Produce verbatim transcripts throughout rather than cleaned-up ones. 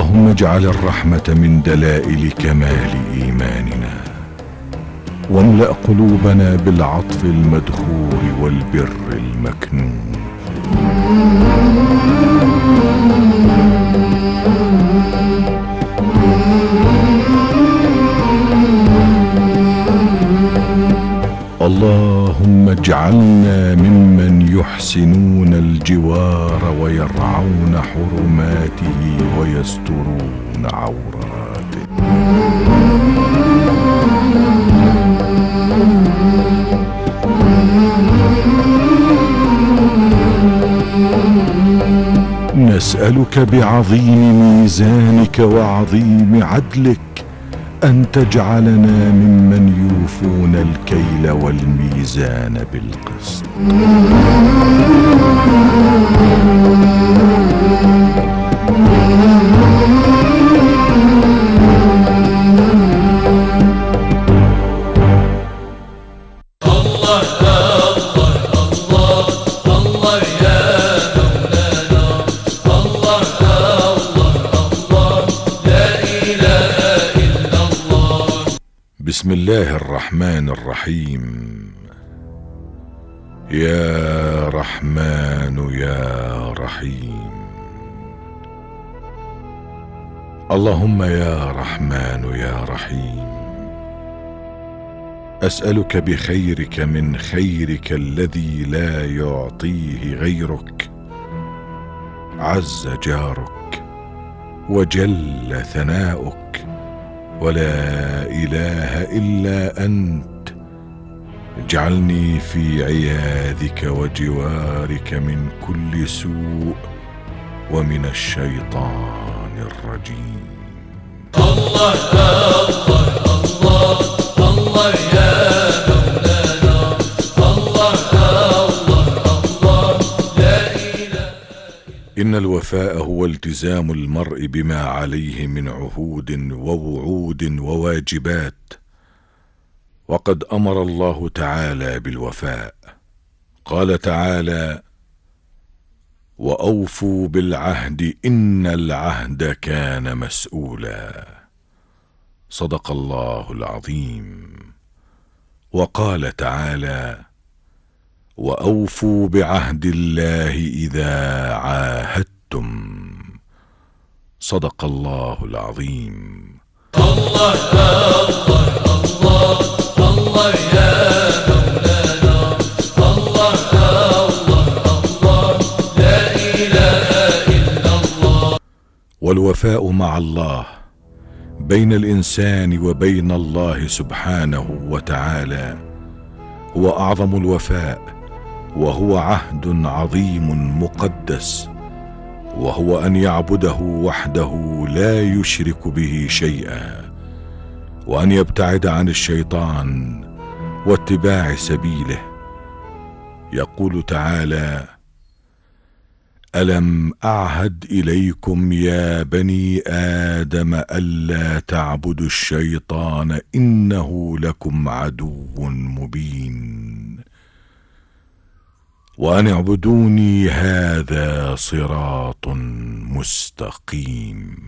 اللهم اجعل الرحمة من دلائل كمال إيماننا، واملأ قلوبنا بالعطف المدخور والبر المكنون. اللهم اجعلنا ممن يحسنون الجوار ويرعون حرماته ويسترون عوراته. نسألك بعظيم ميزانك وعظيم عدلك أن تجعلنا ممن يوفون الكيل والميزان بالقسط. بسم الله الرحمن الرحيم. يا رحمن يا رحيم. اللهم يا رحمن يا رحيم، أسألك بخيرك من خيرك الذي لا يعطيه غيرك، عز جارك وجل ثناؤك ولا إله إلا أنت، اجعلني في عياذك وجوارك من كل سوء ومن الشيطان الرجيم. الله الله الله الله يا مولانا، الله الله الله لا إله. إن الوفاء هو التزام المرء بما عليه من عهود ووعود وواجبات، وقد أمر الله تعالى بالوفاء. قال تعالى: وأوفوا بالعهد إن العهد كان مسؤولا. صدق الله العظيم. وقال تعالى: وأوفوا بعهد الله إذا عاهدتم. صدق الله العظيم. الله الله الله الله يا مولانا، الله الله الله لا إله إلا الله. والوفاء مع الله بين الإنسان وبين الله سبحانه وتعالى هو أعظم الوفاء، وهو عهد عظيم مقدس، وهو أن يعبده وحده لا يشرك به شيئا، وأن يبتعد عن الشيطان واتباع سبيله. يقول تعالى: ألم أعهد إليكم يا بني آدم ألا تعبدوا الشيطان إنه لكم عدو مبين، وأن اعبدوني هذا صراط مستقيم.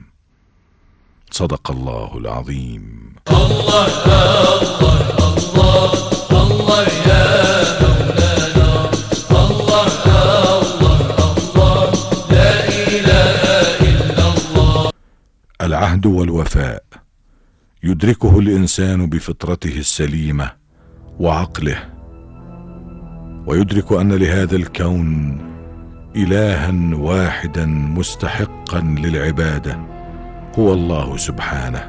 صدق الله العظيم. الله الله الله الله يا مولانا، الله الله الله لا إله إلا الله. العهد والوفاء يدركه الإنسان بفطرته السليمة وعقله، ويدرك أن لهذا الكون إلها واحدا مستحقا للعبادة هو الله سبحانه.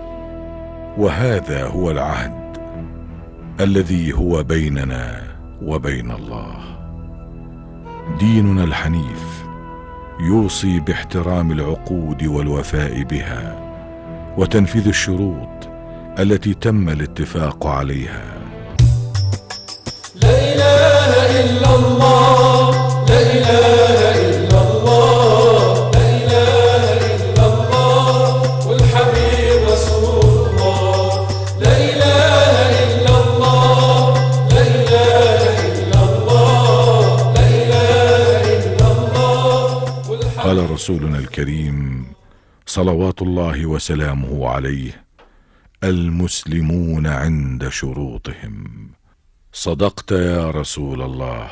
وهذا هو العهد الذي هو بيننا وبين الله. ديننا الحنيف يوصي باحترام العقود والوفاء بها وتنفيذ الشروط التي تم الاتفاق عليها. لا إله إلا الله، لا إله إلا الله، لا إله إلا الله والحبيب رسول الله. لا إله إلا الله، لا إله إلا الله، لا إله إلا الله والحبيب. قال رسولنا الكريم صلوات الله وسلامه عليه: المسلمون عند شروطهم. صدقت يا رسول الله.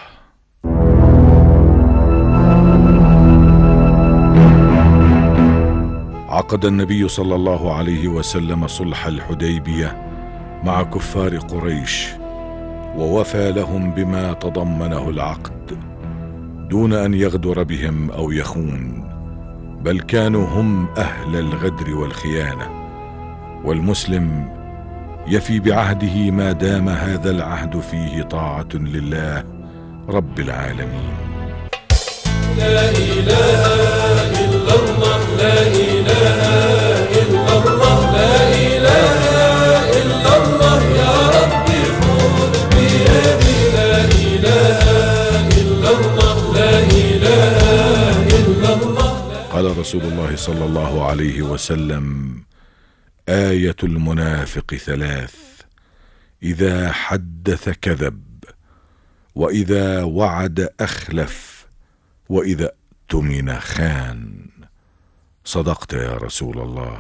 عقد النبي صلى الله عليه وسلم صلح الحديبية مع كفار قريش، ووفى لهم بما تضمنه العقد دون أن يغدر بهم أو يخون، بل كانوا هم أهل الغدر والخيانة. والمسلم يفي بعهده ما دام هذا العهد فيه طاعة لله رب العالمين. لا إله إلا الله، لا إله إلا الله، لا إله إلا الله، يا ربي خذ بيدي. لا إله إلا الله، لا إله إلا الله. قال رسول الله صلى الله عليه وسلم: آية المنافق ثلاث: إذا حدث كذب، وإذا وعد أخلف، وإذا اؤتمن خان. صدقت يا رسول الله.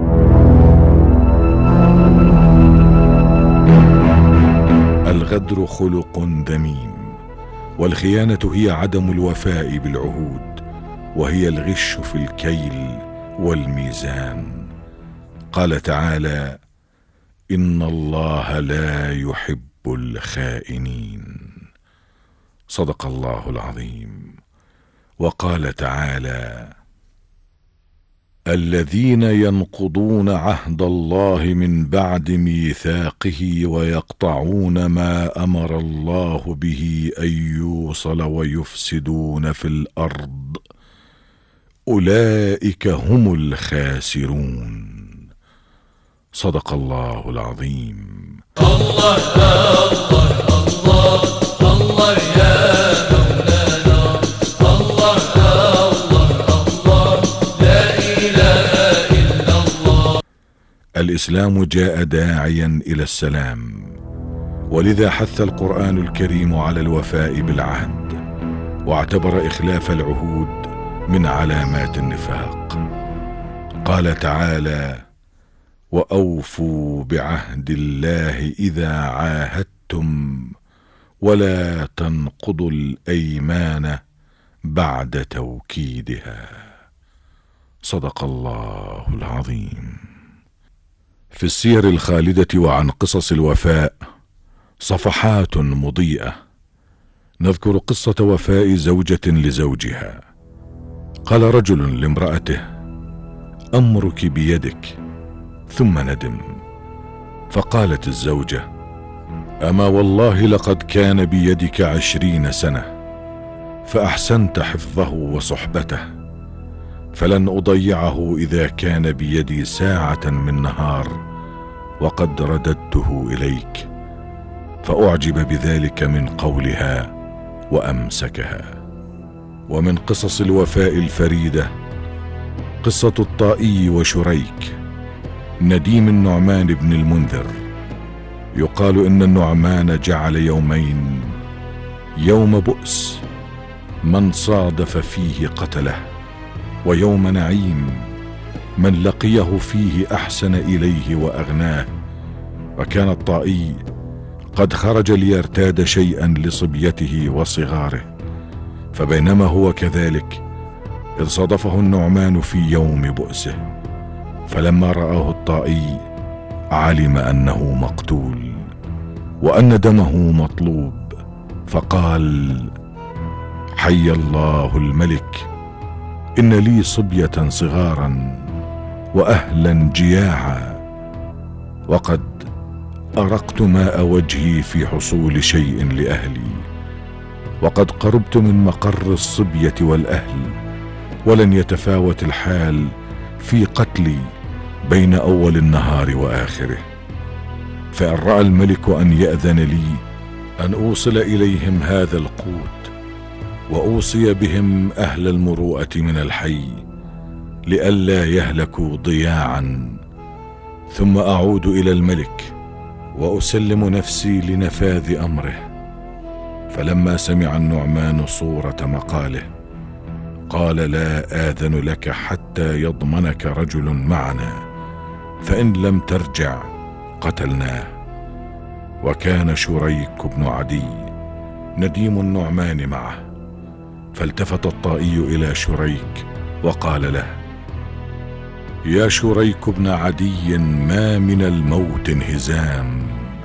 الغدر خلق ذميم، والخيانة هي عدم الوفاء بالعهود، وهي الغش في الكيل والميزان. قال تعالى: إن الله لا يحب الخائنين. صدق الله العظيم. وقال تعالى: الذين ينقضون عهد الله من بعد ميثاقه ويقطعون ما أمر الله به أن يوصل ويفسدون في الأرض أولئك هم الخاسرون. صدق الله العظيم. الله الله الله الله يا مولانا، الله الله الله، لا إله إلا الله. الإسلام جاء داعيا إلى السلام، ولذا حث القرآن الكريم على الوفاء بالعهد، واعتبر إخلاف العهود من علامات النفاق. قال تعالى: وأوفوا بعهد الله إذا عاهدتم ولا تنقضوا الأيمان بعد توكيدها. صدق الله العظيم. في السير الخالدة وعن قصص الوفاء صفحات مضيئة، نذكر قصة وفاء زوجة لزوجها. قال رجل لامرأته: أمرك بيدك، ثم ندم. فقالت الزوجة: أما والله لقد كان بيدك عشرين سنة، فأحسنت حفظه وصحبته، فلن أضيعه إذا كان بيدي ساعة من نهار وقد رددته إليك. فأعجب بذلك من قولها وأمسكها. ومن قصص الوفاء الفريدة قصة الطائي وشريك نديم النعمان بن المنذر. يقال إن النعمان جعل يومين: يوم بؤس من صادف فيه قتله، ويوم نعيم من لقيه فيه أحسن إليه وأغناه. وكان الطائي قد خرج ليرتاد شيئا لصبيته وصغاره، فبينما هو كذلك إذ صادفه النعمان في يوم بؤسه، فلما رآه الطائي علم أنه مقتول وأن دمه مطلوب، فقال: حي الله الملك، إن لي صبية صغارا وأهلا جياعا، وقد أرقت ماء وجهي في حصول شيء لأهلي، وقد قربت من مقر الصبية والأهل، ولن يتفاوت الحال في قتلي بين أول النهار وآخره. فإن رأى الملك أن يأذن لي أن أوصل إليهم هذا القوت، وأوصي بهم أهل المروءة من الحي لئلا يهلكوا ضياعا، ثم أعود إلى الملك وأسلم نفسي لنفاذ أمره. فلما سمع النعمان صورة مقاله قال: لا آذن لك حتى يضمنك رجل معنا، فإن لم ترجع قتلناه. وكان شريك بن عدي نديم النعمان معه، فالتفت الطائي إلى شريك وقال له: يا شريك بن عدي، ما من الموت انهزام،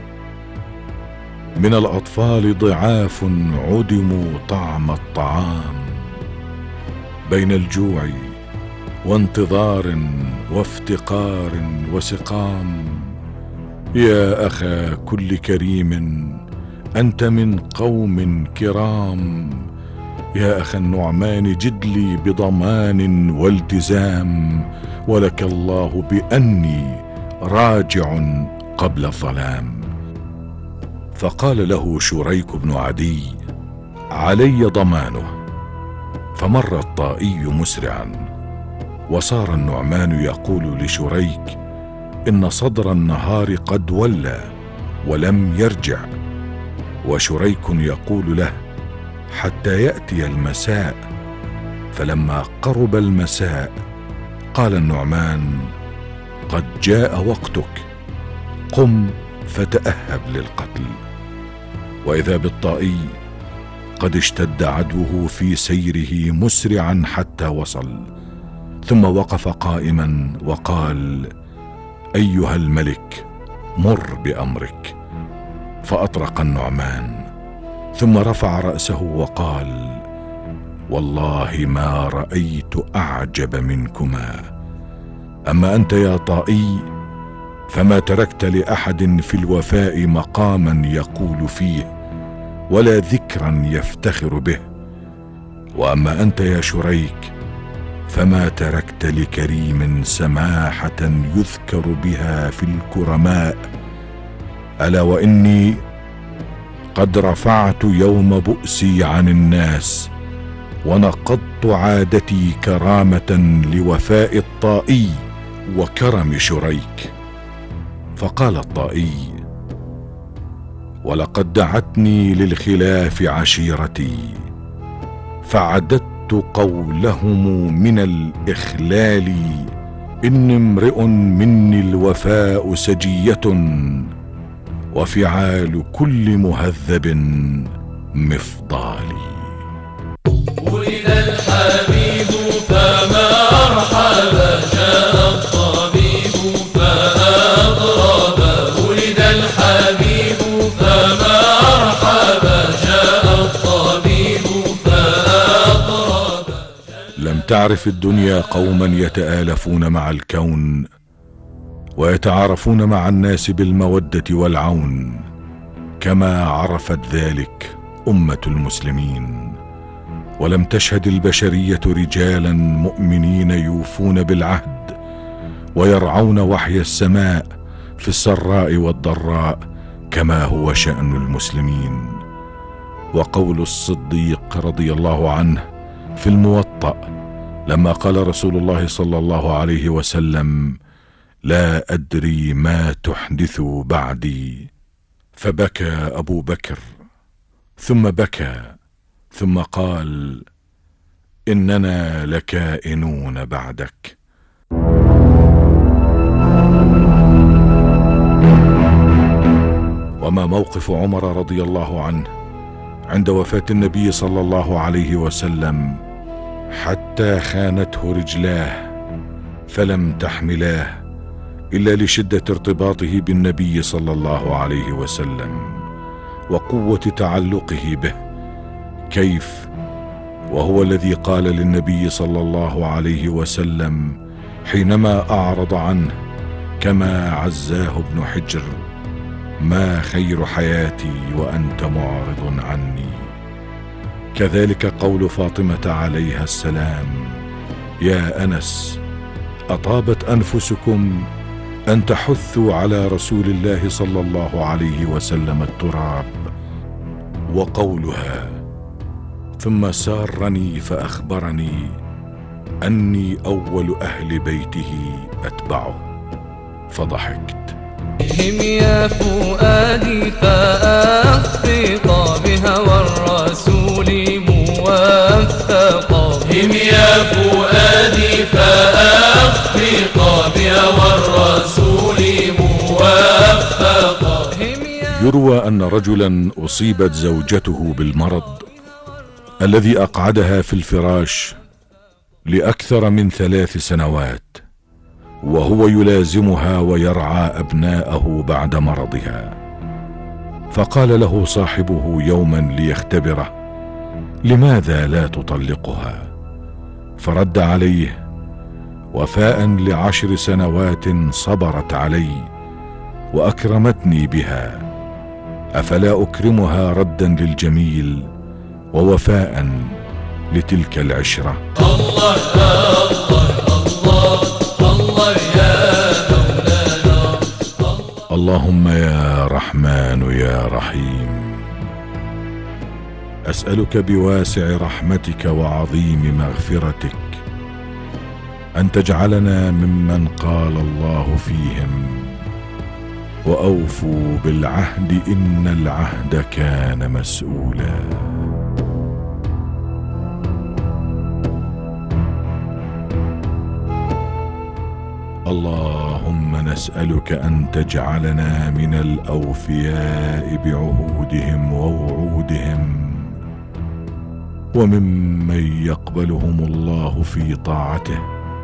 من الأطفال ضعاف عدموا طعم الطعام، بين الجوع وانتظار وافتقار وسقام. يا أخا كل كريم، أنت من قوم كرام. يا أخا النعمان، جد لي بضمان والتزام، ولك الله بأني راجع قبل الظلام. فقال له شريك بن عدي: علي ضمانه. فمر الطائي مسرعا، وصار النعمان يقول لشريك: إن صدر النهار قد ولى ولم يرجع. وشريك يقول له: حتى يأتي المساء. فلما قرب المساء قال النعمان: قد جاء وقتك، قم فتأهب للقتل. وإذا بالطائي قد اشتد عدوه في سيره مسرعا حتى وصل، ثم وقف قائما وقال: أيها الملك، مر بأمرك. فأطرق النعمان، ثم رفع رأسه وقال: والله ما رأيت أعجب منكما. أما أنت يا طائي فما تركت لأحد في الوفاء مقاما يقول فيه، ولا ذكرا يفتخر به. وأما أنت يا شريك فما تركت لكريم سماحة يذكر بها في الكرماء. ألا وإني قد رفعت يوم بؤسي عن الناس، ونقضت عادتي كرامة لوفاء الطائي وكرم شريك. فقال الطائي: ولقد دعتني للخلاف عشيرتي، فعددت قولهم من الإخلال. إن امرئ مني الوفاء سجية، وفعال كل مهذب مفضالي. ولد الحبيب فما أرحب، جاء الطبيب فأضرب. ولد الحبيب فما أرحب، جاء الطبيب فأضرب. لم تعرف الدنيا قوما يتآلفون مع الكون، ويتعارفون مع الناس بالمودة والعون، كما عرفت ذلك أمة المسلمين. ولم تشهد البشرية رجالا مؤمنين يوفون بالعهد، ويرعون وحي السماء في السراء والضراء، كما هو شأن المسلمين. وقول الصديق رضي الله عنه في الموطأ لما قال رسول الله صلى الله عليه وسلم: لا أدري ما تحدث بعدي. فبكى أبو بكر، ثم بكى، ثم قال: إننا لكائنون بعدك. وما موقف عمر رضي الله عنه عند وفاة النبي صلى الله عليه وسلم حتى خانته رجلاه فلم تحملاه إلا لشدة ارتباطه بالنبي صلى الله عليه وسلم وقوة تعلقه به. كيف وهو الذي قال للنبي صلى الله عليه وسلم حينما أعرض عنه كما عزاه ابن حجر: ما خير حياتي وأنت معرض عني. كذلك قول فاطمة عليها السلام: يا أنس، أطابت أنفسكم أن تحثوا على رسول الله صلى الله عليه وسلم التراب. وقولها: ثم سارني فأخبرني أني أول أهل بيته أتبعه، فضحكت. هم يا فؤادي فأخفق بهوى الرسول موفقا. هم يا الهادي فأخفق بها والرسول موفقا. يروى أن رجلا أصيبت زوجته بالمرض الذي أقعدها في الفراش لأكثر من ثلاث سنوات، وهو يلازمها ويرعى أبناءه بعد مرضها. فقال له صاحبه يوما ليختبره: لماذا لا تطلقها؟ فرد عليه: وفاء لعشر سنوات صبرت علي وأكرمتني بها، أفلا أكرمها ردا للجميل ووفاء لتلك العشرة؟ الله الله الله الله يا مولانا. اللهم يا رحمن يا رحيم، أسألك بواسع رحمتك وعظيم مغفرتك أن تجعلنا ممن قال الله فيهم: وأوفوا بالعهد إن العهد كان مسؤولا. اللهم نسألك أن تجعلنا من الأوفياء بعهودهم ووعودهم، وممن يقبلهم الله في طاعته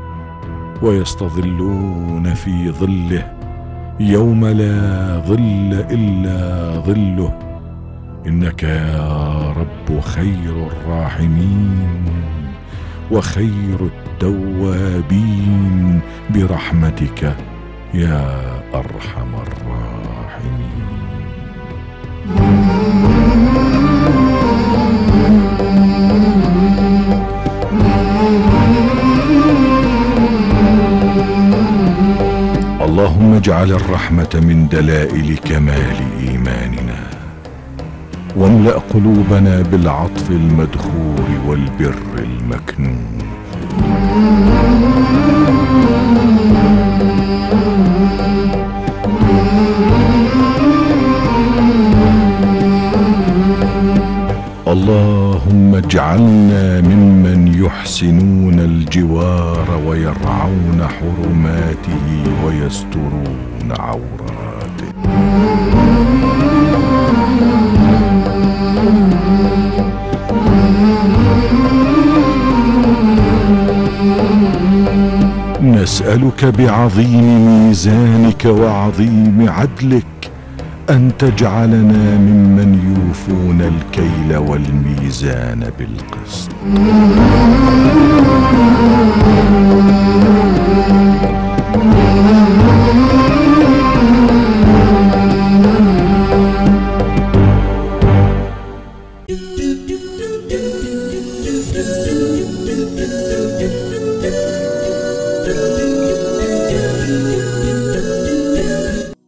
ويستظلون في ظله يوم لا ظل إلا ظله، إنك يا رب خير الراحمين وخير التوابين برحمتك يا أرحم الراحمين. اللهم اجعل الرحمة من دلائل كمال إيماننا، واملأ قلوبنا بالعطف المدخور والبر المكنون. اللهم اجعلنا ممن يحسنون الجوار ويرعون حرماته ويسترون عوراته. نسألك بعظيم ميزانك وعظيم عدلك أن تجعلنا ممن يوفون الكيل والميزان بالقسط. Do do do do do do do.